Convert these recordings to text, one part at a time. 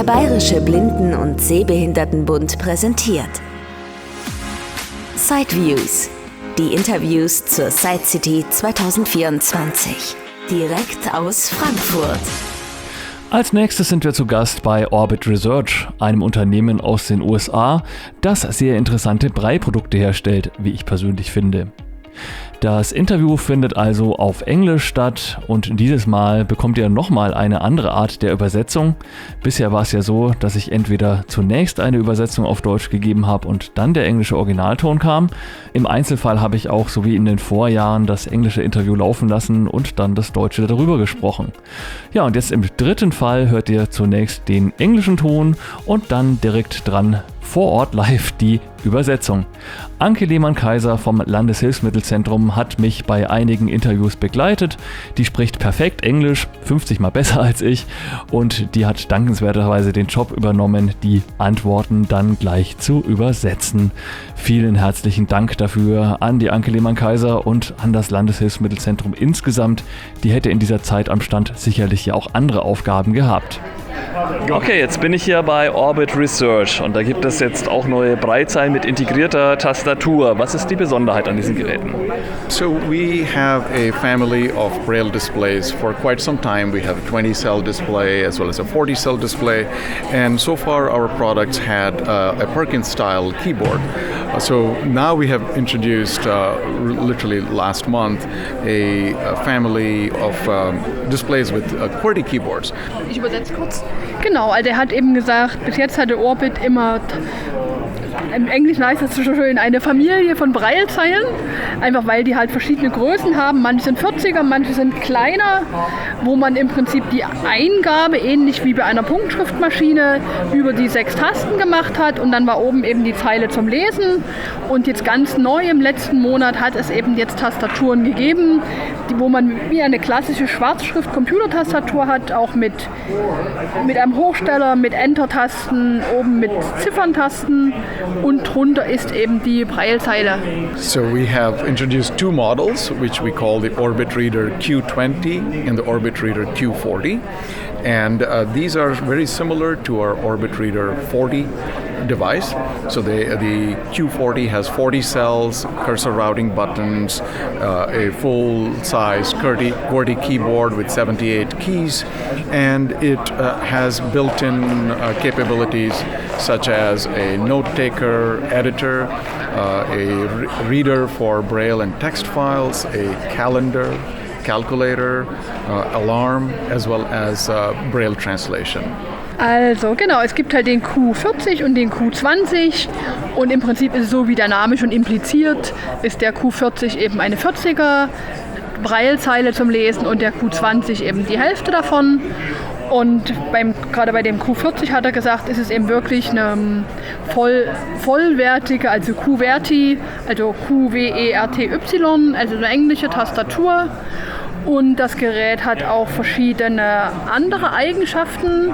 Der Bayerische Blinden- und Sehbehindertenbund präsentiert Sideviews, die Interviews zur Side City 2024, direkt aus Frankfurt. Als nächstes sind wir zu Gast bei Orbit Research, einem Unternehmen aus den USA, das sehr interessante Braille-Produkte herstellt, wie ich persönlich finde. Das Interview findet also auf Englisch statt und dieses Mal bekommt ihr nochmal eine andere Art der Übersetzung. Bisher war es ja so, dass ich entweder zunächst eine Übersetzung auf Deutsch gegeben habe und dann der englische Originalton kam. Im Einzelfall habe ich auch, so wie in den Vorjahren, das englische Interview laufen lassen und dann das Deutsche darüber gesprochen. Ja, und jetzt im dritten Fall hört ihr zunächst den englischen Ton und dann direkt dran vor Ort live die Übersetzung. Anke Lehmann-Kaiser vom Landeshilfsmittelzentrum hat mich bei einigen Interviews begleitet. Die spricht perfekt Englisch, 50 Mal besser als ich, und die hat dankenswerterweise den Job übernommen, die Antworten dann gleich zu übersetzen. Vielen herzlichen Dank dafür an die Anke Lehmann-Kaiser und an das Landeshilfsmittelzentrum insgesamt. Die hätte in dieser Zeit am Stand sicherlich ja auch andere Aufgaben gehabt. Okay, jetzt bin ich hier bei Orbit Research und da gibt es jetzt auch neue Braillezeilen mit integrierter Tastatur. Was ist die Besonderheit an diesen Geräten? So we have a family of Braille displays. For quite some time we have a 20-cell display as well as a 40-cell display, and so far our products had a Perkins-style keyboard. So now we have introduced, literally last month, a family of displays with QWERTY keyboards. Ich übersetze kurz. Genau, also er hat eben gesagt, bis jetzt hatte Orbit immer, im Englischen heißt es so schön, eine Familie von Braillezeilen, einfach weil die halt verschiedene Größen haben. Manche sind 40er, manche sind kleiner, wo man im Prinzip die Eingabe, ähnlich wie bei einer Punktschriftmaschine, über die 6 Tasten gemacht hat und dann war oben eben die Zeile zum Lesen. Und jetzt ganz neu im letzten Monat hat es eben jetzt Tastaturen gegeben, wo man wie eine klassische Schwarzschrift-Computertastatur hat, auch mit einem Hochsteller, mit Enter-Tasten, oben mit Zifferntasten. Und drunter ist eben die Braillezeile. So we have introduced 2 models, which we call the Orbit Reader Q20 and the Orbit Reader Q40. And these are very similar to our Orbit Reader 40 device. So the Q40 has 40 cells, cursor routing buttons, a full-size QWERTY keyboard with 78 keys, and it has built-in capabilities such as a note-taker editor, a reader for Braille and text files, a calculator, alarm, as well as Braille translation. Also genau, es gibt halt den Q40 und den Q20 und im Prinzip ist es so, wie der Name schon impliziert, ist der Q40 eben eine 40er Braillezeile zum Lesen und der Q20 eben die Hälfte davon. Und gerade bei dem Q40 hat er gesagt, ist es eben wirklich eine vollwertige, also QWERTY, also QWERTY, also eine englische Tastatur. Und das Gerät hat auch verschiedene andere Eigenschaften.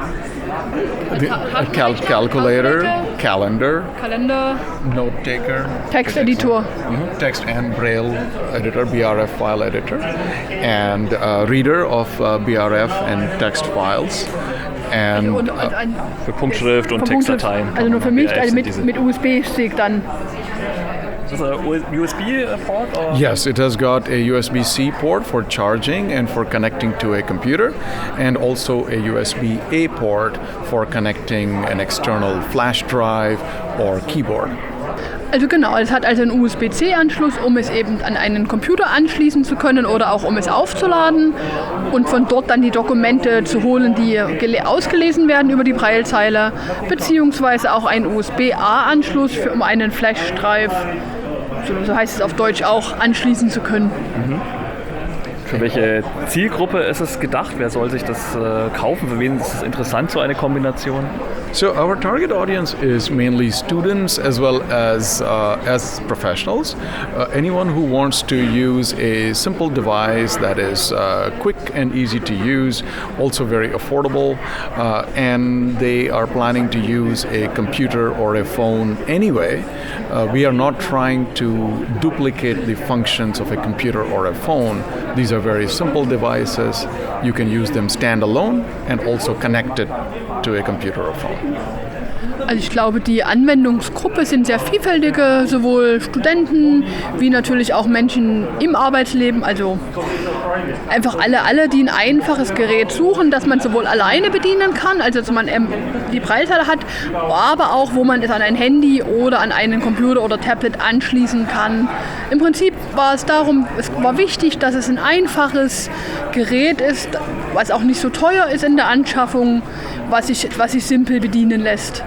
Calculator, Calendar, Note Taker, Texteditor, Text and Braille Editor, BRF File Editor, and Reader of BRF and Text Files. And für Punktschrift und Textdateien. Also nur für mich, also mit USB-Stick dann. Is this a USB port? Or? Yes, it has got a USB-C port for charging and for connecting to a computer, and also a USB-A port for connecting an external flash drive or keyboard. Also genau, es hat also einen USB-C-Anschluss, um es eben an einen Computer anschließen zu können oder auch um es aufzuladen und von dort dann die Dokumente zu holen, die ausgelesen werden über die Braillezeile, beziehungsweise auch einen USB-A-Anschluss, um einen Flash-Drive, so heißt es auf Deutsch auch, anschließen zu können. Für welche Zielgruppe ist es gedacht? Wer soll sich das kaufen? Für wen ist es interessant, so eine Kombination? So our target audience is mainly students as well as professionals. Anyone who wants to use a simple device that is quick and easy to use, also very affordable, and they are planning to use a computer or a phone anyway. We are not trying to duplicate the functions of a computer or a phone. These are They're very simple devices. You can use them standalone and also connected to a computer or phone. Also ich glaube, die Anwendungsgruppe sind sehr vielfältige, sowohl Studenten wie natürlich auch Menschen im Arbeitsleben, also einfach alle, die ein einfaches Gerät suchen, das man sowohl alleine bedienen kann, also dass man die Braillezeile hat, aber auch, wo man es an ein Handy oder an einen Computer oder Tablet anschließen kann. Im Prinzip war es war wichtig, dass es ein einfaches Gerät ist, was auch nicht so teuer ist in der Anschaffung, was sich simpel bedienen lässt.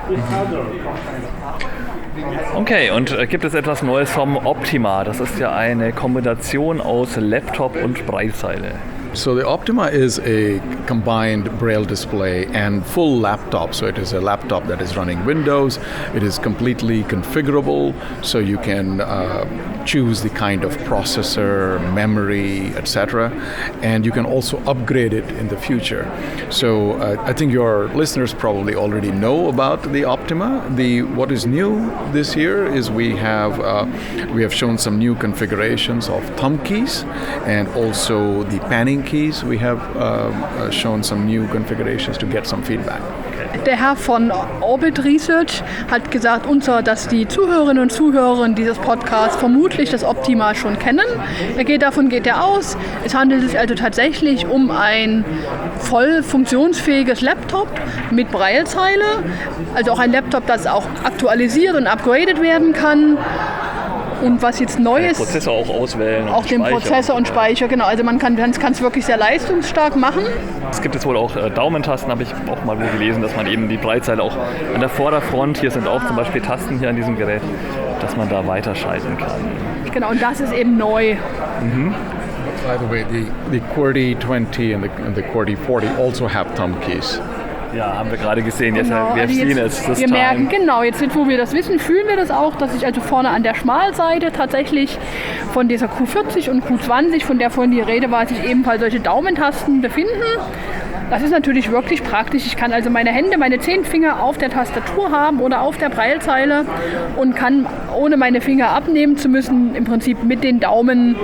Okay, und gibt es etwas Neues vom Optima? Das ist ja eine Kombination aus Laptop und Braillezeile. So the Optima is a combined Braille display and full laptop. So it is a laptop that is running Windows. It is completely configurable, so you can choose the kind of processor, memory, etc. And you can also upgrade it in the future. So I think your listeners probably already know about the Optima. What is new this year is we have shown some new configurations of thumb keys and also the panning keys. We have shown some new configurations to get some feedback. Der Herr von Orbit Research hat gesagt, dass die Zuhörerinnen und Zuhörer dieses Podcasts vermutlich das Optima schon kennen. Davon geht er aus. Es handelt sich also tatsächlich um ein voll funktionsfähiges Laptop mit Braillezeile. Also auch ein Laptop, das auch aktualisiert und upgraded werden kann. Und was jetzt neu ist, den Prozessor auch auswählen. Auch den Prozessor und Speicher, genau. Also man kann es wirklich sehr leistungsstark machen. Es gibt jetzt wohl auch Daumentasten, habe ich auch mal gelesen, dass man eben die Braillezeile auch an der Vorderfront, hier sind auch zum Beispiel Tasten hier an diesem Gerät, dass man da weiterschalten kann. Genau, und das ist eben neu. Mhm. By the way, the QWERTY 20 and the QWERTY 40 also have thumb keys. Ja, haben wir gerade gesehen. Genau. Wir merken, genau, jetzt wo wir das wissen, fühlen wir das auch, dass sich also vorne an der Schmalseite tatsächlich von dieser Q40 und Q20, von der vorhin die Rede war, sich ebenfalls solche Daumentasten befinden. Das ist natürlich wirklich praktisch. Ich kann also meine 10 Finger auf der Tastatur haben oder auf der Braillezeile und kann, ohne meine Finger abnehmen zu müssen, im Prinzip mit den Daumen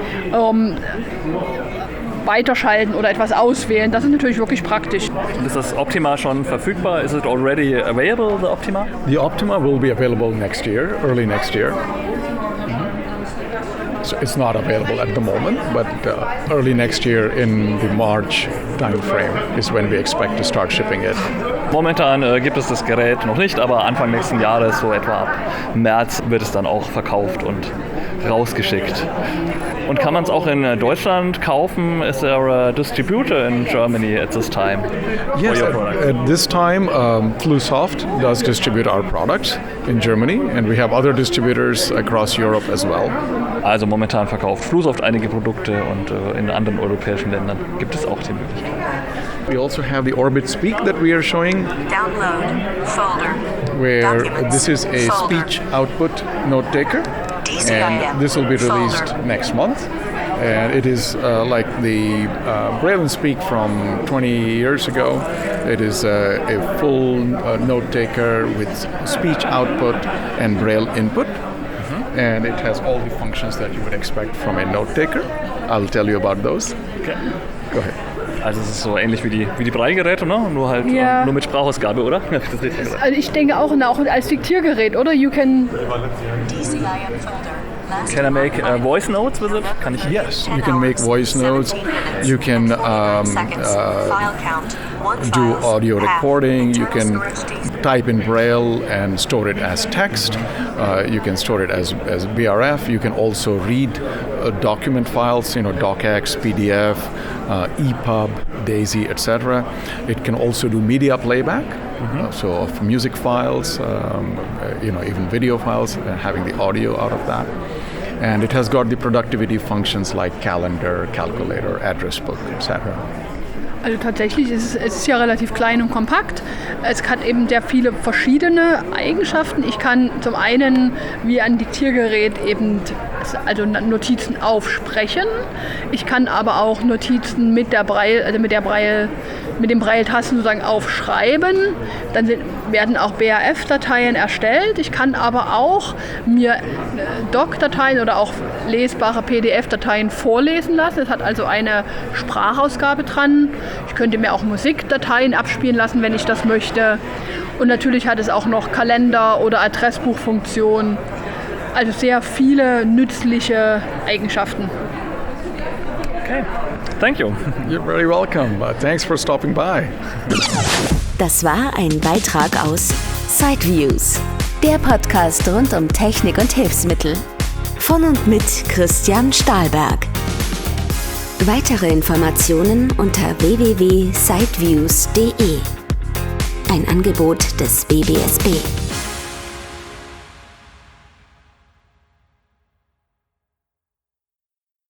weiterschalten oder etwas auswählen. Das ist natürlich wirklich praktisch. Ist das Optima schon verfügbar? Is it already available, the Optima? The Optima will be available next year, early next year. So it's not available at the moment, but early next year in the March time frame is when we expect to start shipping it. Momentan gibt es das Gerät noch nicht, aber Anfang nächsten Jahres, so etwa ab März, wird es dann auch verkauft und rausgeschickt. Und kann man es auch in Deutschland kaufen? Is there a distributor in Germany at this time? Yes, at this time, Flusoft does distribute our products in Germany, and we have other distributors across Europe as well. Also momentan verkauft Flusoft einige Produkte und in anderen europäischen Ländern gibt es auch die Möglichkeit. We also have the Orbit Speak that we are showing. Download folder. Where Documents, this is a folder. speech output note taker. And this will be released next month. And it is like the Braille and Speak from 20 years ago. It is a full note taker with speech output and Braille input. Mm-hmm. And it has all the functions that you would expect from a note taker. I'll tell you about those. Okay. Go ahead. Also es ist so ähnlich wie die Braillegeräte, ne? Nur halt nur mit Sprachausgabe, oder? Also ich denke auch als Diktiergerät, oder? Can I make voice notes with it? Kann ich? Yes, you can make voice notes. You can do audio recording. You can type in Braille and store it as text. You can store it as BRF. You can also read document files, DocX, PDF, EPUB, DAISY, etc. It can also do media playback. Mm-hmm. So of music files, even video files, having the audio out of that. And it has got the productivity functions like calendar, calculator, address book, etc. Also tatsächlich es ist ja relativ klein und kompakt. Es hat eben sehr viele verschiedene Eigenschaften. Ich kann zum einen wie ein Diktiergerät eben Notizen aufsprechen. Ich kann aber auch Notizen mit der Braille mit den Braille-Tasten sozusagen aufschreiben. Dann werden auch BRF-Dateien erstellt. Ich kann aber auch mir Doc-Dateien oder auch lesbare PDF-Dateien vorlesen lassen. Es hat also eine Sprachausgabe dran. Ich könnte mir auch Musikdateien abspielen lassen, wenn ich das möchte. Und natürlich hat es auch noch Kalender- oder Adressbuchfunktionen. Also sehr viele nützliche Eigenschaften. Okay, thank you. You're very welcome. Thanks for stopping by. Das war ein Beitrag aus Sideviews, der Podcast rund um Technik und Hilfsmittel. Von und mit Christian Stahlberg. Weitere Informationen unter www.sideviews.de. Ein Angebot des BBSB.